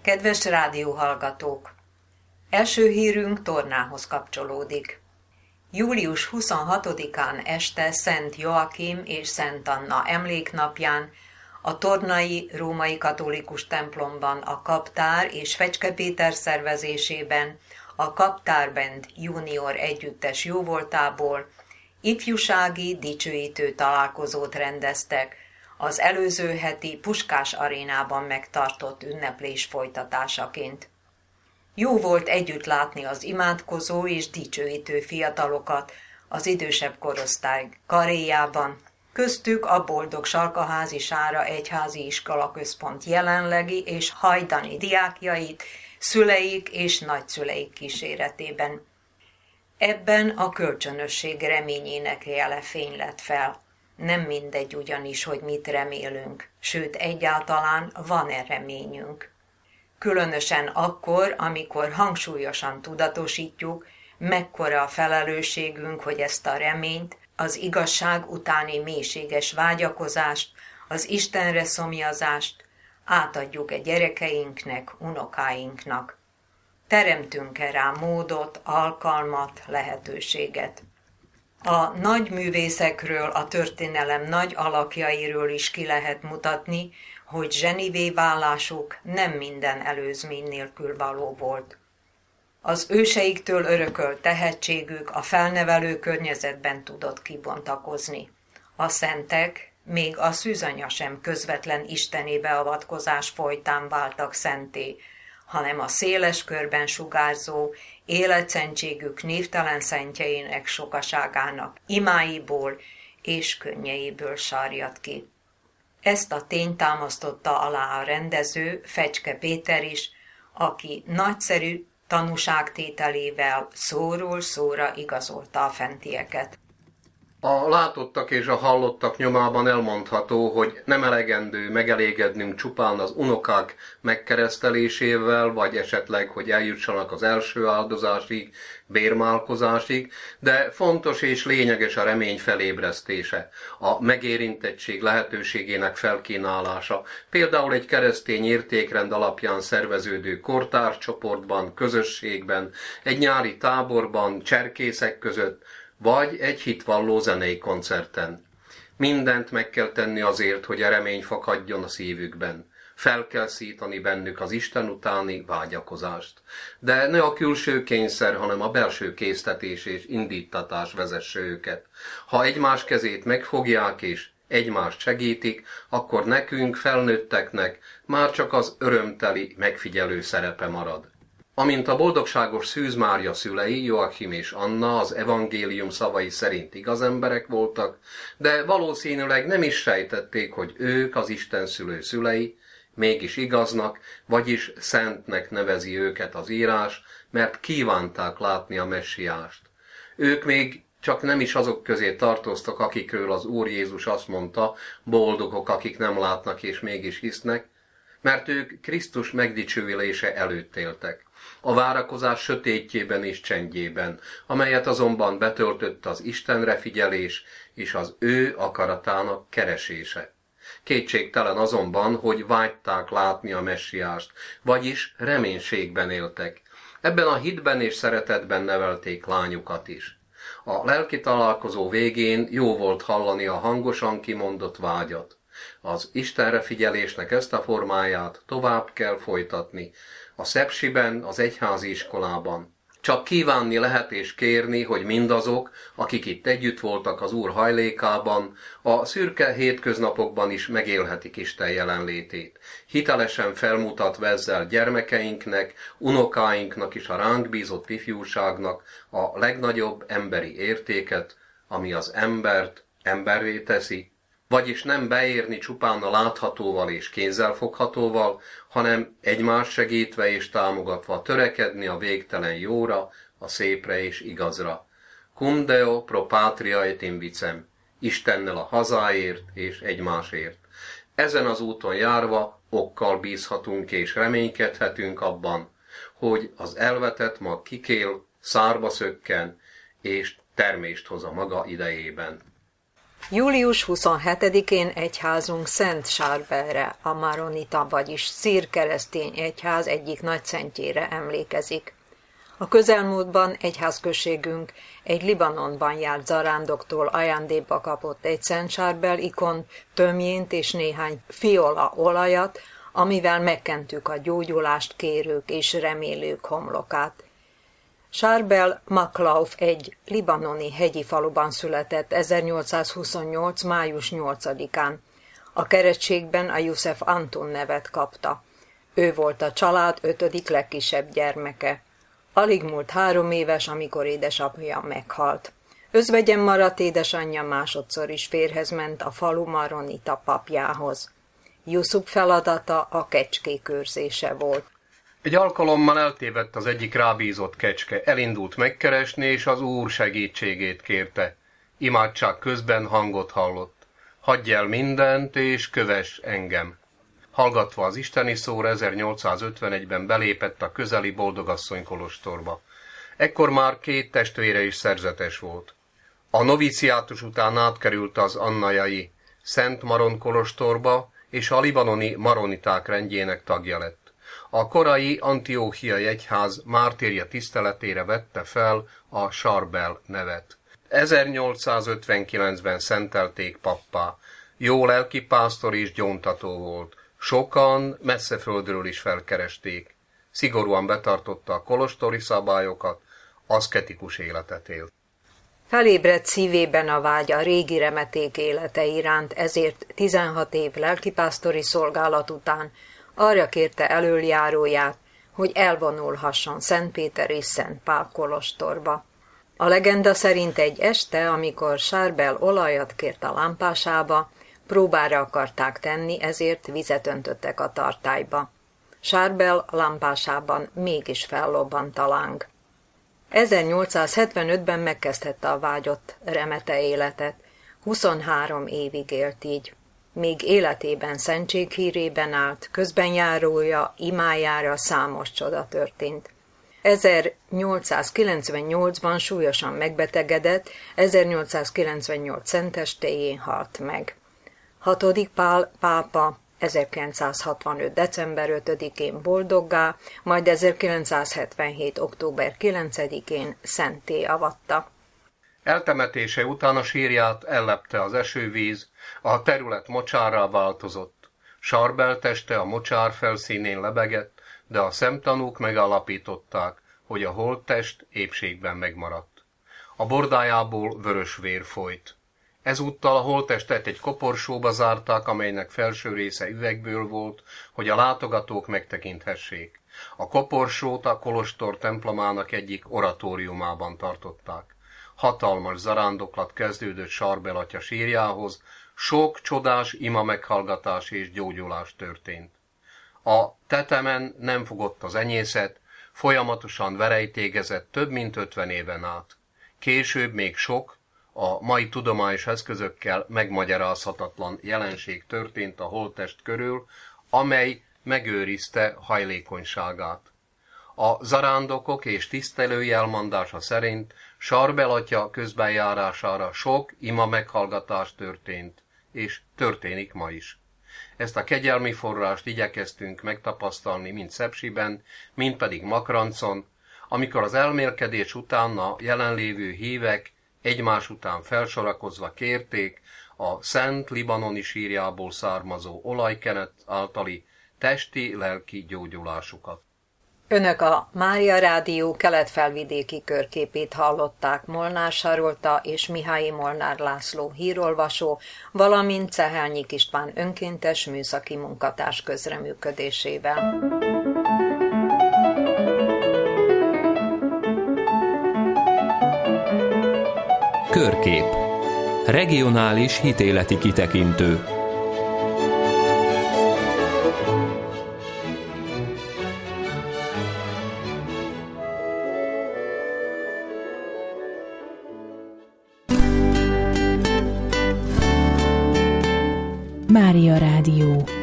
Kedves rádióhallgatók! Első hírünk tornához kapcsolódik. Július 26-án este Szent Joachim és Szent Anna emléknapján a tornai római katolikus templomban a Kaptár és Fecske Péter szervezésében a Kaptár Band Junior együttes jóvoltából ifjúsági dicsőítő találkozót rendeztek az előző heti Puskás arénában megtartott ünneplés folytatásaként. Jó volt együtt látni az imádkozó és dicsőítő fiatalokat az idősebb korosztály karéjában, köztük a Boldog Salkaházi Sára Egyházi Iskolaközpont jelenlegi és hajdani diákjait, szüleik és nagyszüleik kíséretében. Ebben a kölcsönösség reményének jele fény lett fel. Nem mindegy ugyanis, hogy mit remélünk, sőt egyáltalán van-e reményünk. Különösen akkor, amikor hangsúlyosan tudatosítjuk, mekkora a felelősségünk, hogy ezt a reményt, az igazság utáni mélységes vágyakozást, az Istenre szomjazást átadjuk gyerekeinknek, unokáinknak. Teremtünk-e rá módot, alkalmat, lehetőséget? A nagy művészekről, a történelem nagy alakjairól is ki lehet mutatni, hogy zsenivé válásuk nem minden előzmény nélkül való volt. Az őseiktől örökölt tehetségük a felnevelő környezetben tudott kibontakozni. A szentek, még a szűzanya sem közvetlen isteni beavatkozás folytán váltak szenté, hanem a széles körben sugárzó, életszentségük névtelen szentjeinek sokaságának imáiból és könnyeiből sárjad ki. Ezt a tényt támasztotta alá a rendező, Fecske Péter is, aki nagyszerű tanúságtételével szóról szóra igazolta a fentieket. A látottak és a hallottak nyomában elmondható, hogy nem elegendő megelégednünk csupán az unokák megkeresztelésével, vagy esetleg, hogy eljussanak az első áldozásig, bérmálkozásig, de fontos és lényeges a remény felébresztése, a megérintettség lehetőségének felkínálása, például egy keresztény értékrend alapján szerveződő kortárcsoportban, közösségben, egy nyári táborban, cserkészek között, vagy egy hitvalló zenei koncerten. Mindent meg kell tenni azért, hogy a remény fakadjon a szívükben. Fel kell szítani bennük az Isten utáni vágyakozást. De ne a külső kényszer, hanem a belső késztetés és indítatás vezesse őket. Ha egymás kezét megfogják és egymást segítik, akkor nekünk, felnőtteknek már csak az örömteli megfigyelő szerepe marad. Amint a boldogságos Szűz Mária szülei, Joachim és Anna az evangélium szavai szerint igaz emberek voltak, de valószínűleg nem is sejtették, hogy ők az Isten szülő szülei, mégis igaznak, vagyis szentnek nevezi őket az írás, mert kívánták látni a messiást. Ők még csak nem is azok közé tartoztak, akikről az Úr Jézus azt mondta, boldogok, akik nem látnak és mégis hisznek, mert ők Krisztus megdicsőülése előtt éltek. A várakozás sötétjében és csendjében, amelyet azonban betöltött az Istenre figyelés és az ő akaratának keresése. Kétségtelen azonban, hogy vágyták látni a messiást, vagyis reménységben éltek. Ebben a hitben és szeretetben nevelték lányukat is. A lelki találkozó végén jó volt hallani a hangosan kimondott vágyat. Az Istenre figyelésnek ezt a formáját tovább kell folytatni, a Szepsiben, az egyházi iskolában. Csak kívánni lehet és kérni, hogy mindazok, akik itt együtt voltak az Úr hajlékában, a szürke hétköznapokban is megélhetik Isten jelenlétét. Hitelesen felmutatva ezzel gyermekeinknek, unokáinknak és a ránk bízott ifjúságnak a legnagyobb emberi értéket, ami az embert emberré teszi, vagyis nem beérni csupán a láthatóval és kézzelfoghatóval, hanem egymást segítve és támogatva törekedni a végtelen jóra, a szépre és igazra. Cum Deo pro patria et in vicem, Istennel a hazáért és egymásért. Ezen az úton járva okkal bízhatunk és reménykedhetünk abban, hogy az elvetett mag kikél, szárba szökken és termést hoz a maga idejében. Július 27-én egyházunk Szent Sárbelre, a maronita, vagyis szír keresztény egyház egyik nagyszentjére emlékezik. A közelmúltban egyházközségünk egy Libanonban járt zarándoktól ajándékba kapott egy Szent Sárbel ikont, tömjént és néhány fiola olajat, amivel megkentük a gyógyulást kérők és remélők homlokát. Sárbel Maklauf egy libanoni hegyi faluban született 1828. május 8-án. A keresztségben a Juszef Antun nevet kapta. Ő volt a család 5. legkisebb gyermeke. Alig múlt 3 éves, amikor édesapja meghalt. Özvegyen maradt édesanyja másodszor is férjhez ment a falu maronita papjához. Juszuf feladata a kecskék őrzése volt. Egy alkalommal eltévedt az egyik rábízott kecske, elindult megkeresni, és az Úr segítségét kérte. Imádság közben hangot hallott. Hagyj el mindent, és kövess engem. Hallgatva az isteni szóra 1851-ben belépett a közeli Boldogasszony kolostorba. Ekkor már 2 testvére is szerzetes volt. A noviciátus után átkerült az annajai Szent Maron kolostorba, és a libanoni maroniták rendjének tagja lett. A korai Antióchiai egyház mártírja tiszteletére vette fel a Sárbel nevet. 1859-ben szentelték pappá. Jó lelkipásztor és gyóntató volt. Sokan messze földről is felkeresték. Szigorúan betartotta a kolostori szabályokat, aszketikus életet élt. Felébredt szívében a vágy a régi remeték élete iránt, ezért 16 év lelkipásztori szolgálat után arra kérte elöljáróját, hogy elvonulhasson Szent Péter és Szent Pál kolostorba. A legenda szerint egy este, amikor Sárbel olajat kért a lámpásába, próbára akarták tenni, ezért vizet öntöttek a tartályba. Sárbel lámpásában mégis fellobbant a láng. 1875-ben megkezdhette a vágyott remete életet. 23 évig élt így. Még életében szentséghírében állt, közbenjárója, imájára számos csoda történt. 1898-ban súlyosan megbetegedett, 1898 szentestéjén halt meg. 6. Pál pápa 1965. december 5-én boldoggá, majd 1977. október 9-én szentté avatta. Eltemetése után a sírját ellepte az esővíz, a terület mocsárrá változott. Sárbel teste a mocsár felszínén lebegett, de a szemtanúk megállapították, hogy a holttest épségben megmaradt. A bordájából vörös vér folyt. Ezúttal a holttestet egy koporsóba zárták, amelynek felső része üvegből volt, hogy a látogatók megtekinthessék. A koporsót a kolostor templomának egyik oratóriumában tartották. Hatalmas zarándoklat kezdődött Sárbel atya sírjához, sok csodás ima meghallgatás és gyógyulás történt. A tetemen nem fogott az enyészet, folyamatosan verejtégezett több mint 50 éven át. Később még sok, a mai tudományos eszközökkel megmagyarázhatatlan jelenség történt a holttest körül, amely megőrizte hajlékonyságát. A zarándokok és tisztelői elmondása szerint Sárbel atya közbenjárására sok ima meghallgatás történt, és történik ma is. Ezt a kegyelmi forrást igyekeztünk megtapasztalni mind Szepsiben, mind pedig Makrancon, amikor az elmélkedés után a jelenlévő hívek egymás után felsorakozva kérték a szent libanoni sírjából származó olajkenet általi testi-lelki gyógyulásukat. Önök a Mária Rádió kelet-felvidéki körképét hallották Molnár Sarolta és Mihályi Molnár László hírolvasó, valamint Cehelnyik István önkéntes műszaki munkatárs közreműködésével. Körkép. Regionális hitéleti kitekintő. Mária Rádió.